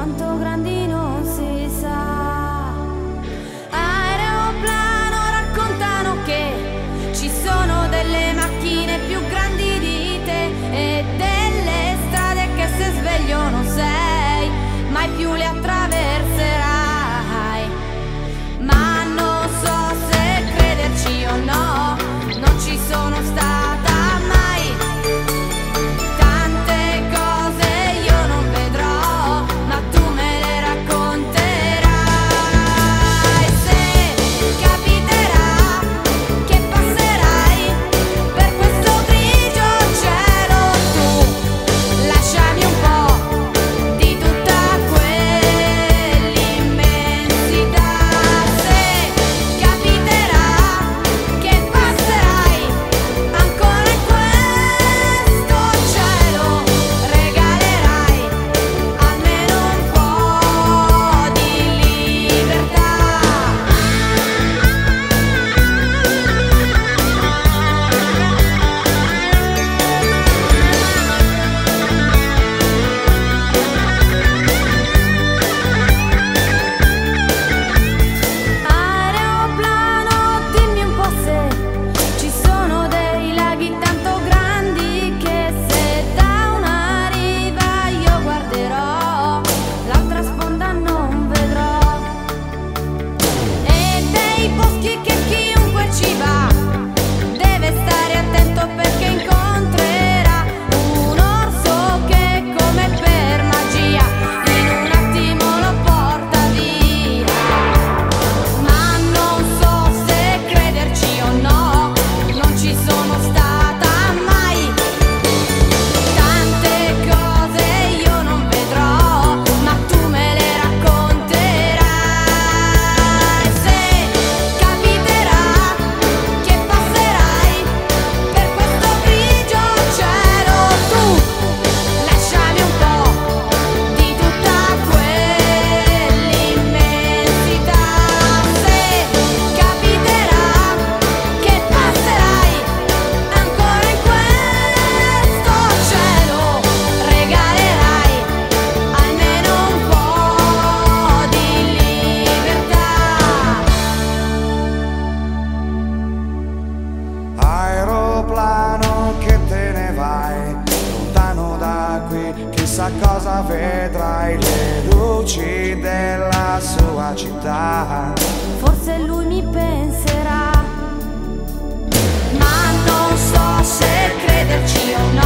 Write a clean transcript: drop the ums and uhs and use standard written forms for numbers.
quanto grandi non si sa. Aeroplano, raccontano che ci sono delle macchine più grandi di te e delle strade che se sveglio non sei mai più le attraverserai. Ma non so se crederci o no, non ci sono stata mai. Tante cose io non vedrò, ma tu me le racconterai. Se capiterà che passerai per questo grigio cielo, tu lasciami un po' di tutta quell'immensità. Se capiterà che passerai ancora in questo cielo, regalerai almeno un po' di libertà. Aeroplano, dimmi un po' se ci sono dei laghi tanto grandi che se da una riva io guarderò, l'altra sponda non vedrò. E dei boschi che chiunque ci va deve stare attento perché incontrerà un orso che come per magia in un attimo lo porta via. Ma non so se crederci o no, non ci sono stata mai. Tante cose io non vedrò, ma tu me le racconterai. Se capiterà che passerai per questo grigio cielo, tu lasciami un po' di tutta quell'immensità. Se capiterà che passerai ancora in questo cielo, regalerai almeno un po' di libertà. Aeroplano che te ne vai, lontano da qui, chissà cosa vedrai, le luci della sua città. Forse lui mi penserà, ma non so se crederci o no.